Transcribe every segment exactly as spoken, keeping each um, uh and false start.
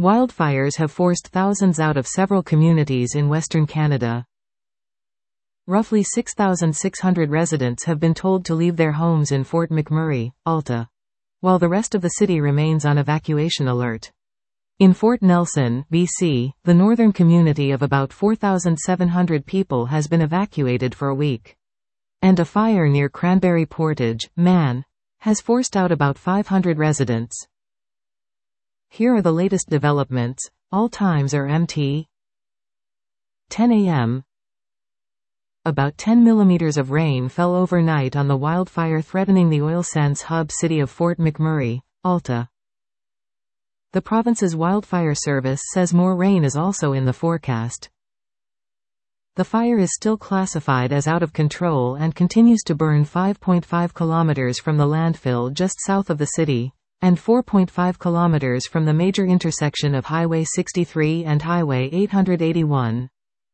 Wildfires have forced thousands out of several communities in Western Canada. Roughly six thousand six hundred residents have been told to leave their homes in Fort McMurray, Alta, while the rest of the city remains on evacuation alert. In Fort Nelson, B C, the northern community of about four thousand seven hundred people has been evacuated for a week. And a fire near Cranberry Portage, Man, has forced out about five hundred residents. Here are the latest developments. All times are M T. ten A M About ten millimeters of rain fell overnight on the wildfire threatening the oil sands hub city of Fort McMurray, Alta. The province's wildfire service says more rain is also in the forecast. The fire is still classified as out of control and continues to burn five point five kilometers from the landfill just south of the city, and four point five kilometers from the major intersection of Highway sixty-three and Highway eight eighty-one.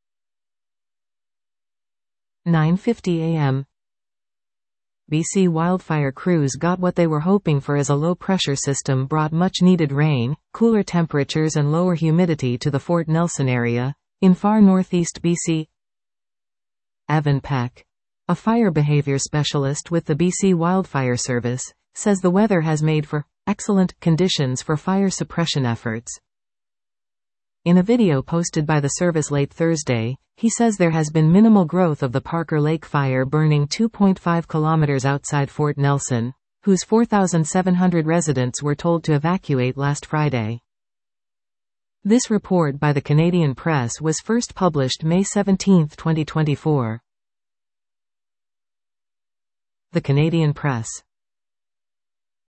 nine fifty A M B C wildfire crews got what they were hoping for as a low-pressure system brought much-needed rain, cooler temperatures and lower humidity to the Fort Nelson area, in far northeast B C. Evan Peck, a fire behavior specialist with the B C Wildfire Service, says the weather has made for excellent conditions for fire suppression efforts. In a video posted by the service late Thursday, he says there has been minimal growth of the Parker Lake fire burning two point five kilometers outside Fort Nelson, whose four thousand seven hundred residents were told to evacuate last Friday. This report by the Canadian Press was first published May seventeenth, twenty twenty-four. The Canadian Press.